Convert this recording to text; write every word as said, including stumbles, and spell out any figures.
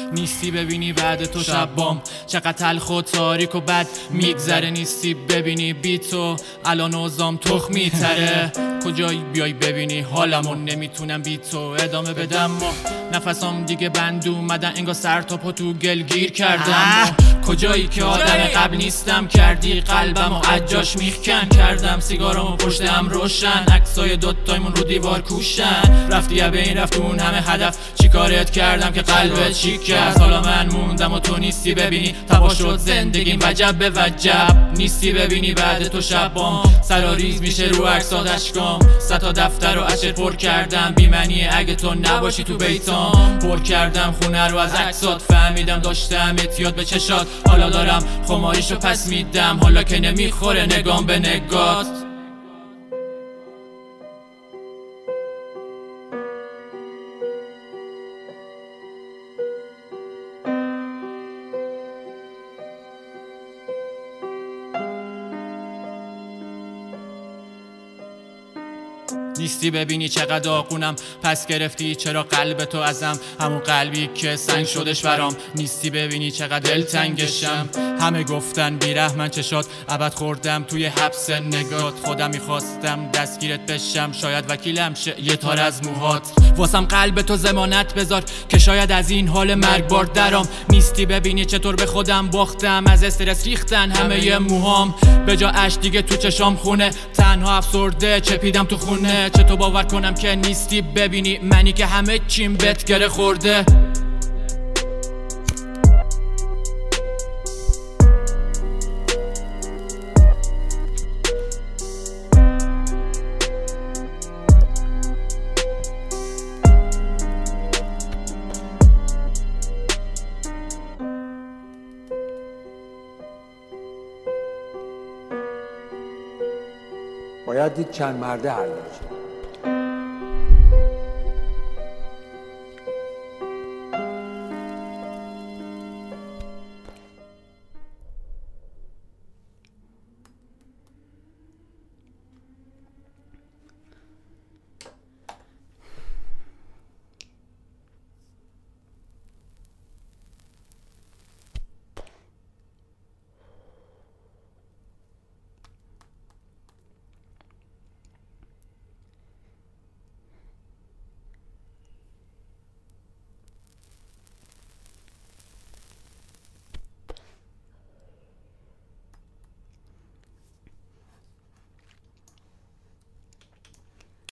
نیستی ببینی بعد تو شبام چقدر تلخ و تاریک و بد میگذره. نیستی ببینی بی تو الان اوزام تخ میتره. کجایی بیای ببینی حالمو نمیتونم بی تو ادامه بدم و نفسام دیگه بند اومدن انگار سر تا پا تو گل گیر کردم. کجایی که آدم قبل نیستم کردی قلبم و عجاش میخکن کردم سیگارمو پشتم روشن عکسای دوتایمون رو دیوار کوشن. رفتی یا به این رفت اون همه هدف چیکارت کردم که قلبت شکست. حالا من موندم و تو نیستی ببینی تبا شد زندگیم وجب به وجب. نیستی ببینی بعد تو شبام سراریز میشه رو عکسات اشکام. صد تا دفتر و اشر پر کردم بی معنی اگه تو نباشی تو بیتام. پر کردم خونه رو از عکسات فهمیدم داشتم اعتیاد به چشات. حالا دارم خماریشو پس میدم حالا که نمیخوره نگام به نگات. نیستی ببینی چقدر آقونم پس گرفتی چرا قلب تو ازم همون قلبی که سنگ شدش برام. نیستی ببینی چقدر دلتنگشم همه گفتن بیرحمن چشات ابد خوردم توی حبس نگات. خودم میخواستم دستگیرت بشم شاید وکیلم شه یه تار از موهات. واسم قلب تو ضمانت بذار که شاید از این حال مرگبار درام. نیستی ببینی چطور به خودم باختم از استرس ریختن همه موهام. به جا اش دیگه تو چشام خونه تنها افسرده چپیدم تو خونه. چطور باور کنم که نیستی ببینی منی که همه چیم بهت گره خورده. باید دید چند مرده حل میشه.